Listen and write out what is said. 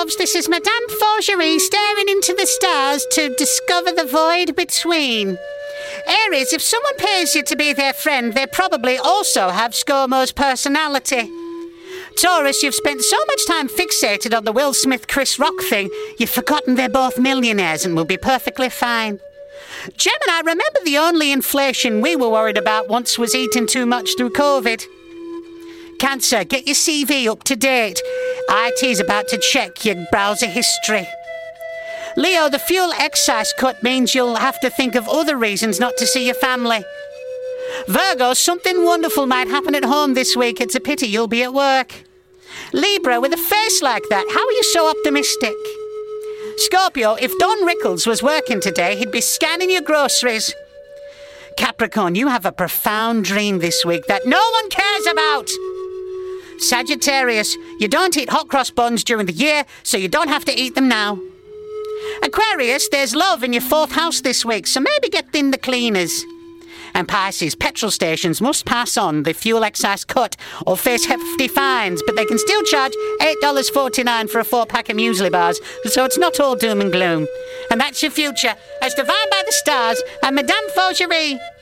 loves, this is Madame Fauchery staring into the stars to discover the void between. Aries, if someone pays you to be their friend, they probably also have ScoMo's personality. Taurus, you've spent so much time fixated on the Will Smith-Chris Rock thing, you've forgotten they're both millionaires and will be perfectly fine. Gemini, remember the only inflation we were worried about once was eating too much through COVID. Cancer, get your CV up to date. IT's about to check your browser history. Leo, the fuel excise cut means you'll have to think of other reasons not to see your family. Virgo, something wonderful might happen at home this week. It's a pity you'll be at work. Libra, with a face like that, how are you so optimistic? Scorpio, if Don Rickles was working today, he'd be scanning your groceries. Capricorn, you have a profound dream this week that no one cares about. Sagittarius, you don't eat hot cross buns during the year, so you don't have to eat them now. Aquarius, there's love in your fourth house this week, so maybe get in the cleaners. And Pisces, petrol stations must pass on the fuel excise cut or face hefty fines, but they can still charge $8.49 for a 4-pack of muesli bars, so it's not all doom and gloom. And that's your future, as divined by the stars and Madame Fauchery.